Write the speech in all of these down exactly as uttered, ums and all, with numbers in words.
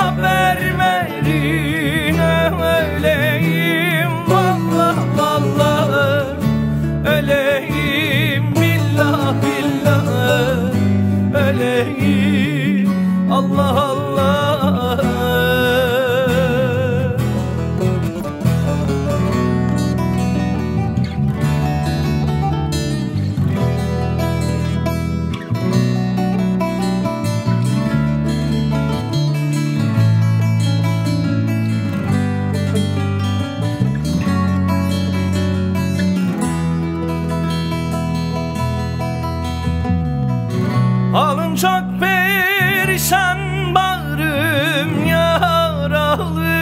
haber verin, öleyim vallah vallah, öleyim billah billah, öleyim Allah Allah. Halim çok perişan, bağrım yaralı.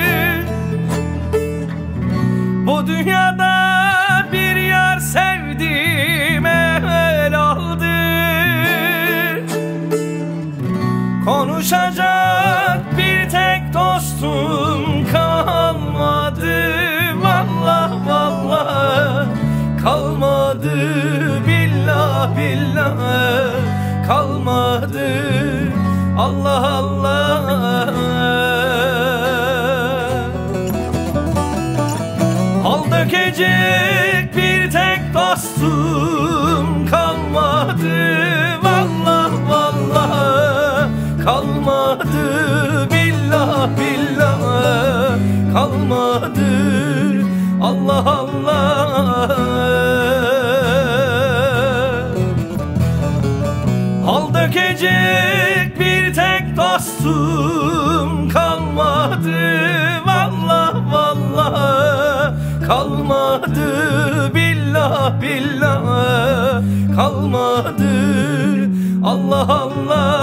Bu dünyada bir yar sevdim, el aldı. Konuşacak bir tek dostum kalmadı, vallah vallah kalmadı, billah billah kalmadı, Allah Allah. Hal dökecek bir tek dostum kalmadı, vallah vallah kalmadı, billah billah kalmadı, Allah Allah. Hal dökecek bir tek dostum kalmadı, vallah vallah kalmadı, billah billah kalmadı, Allah Allah.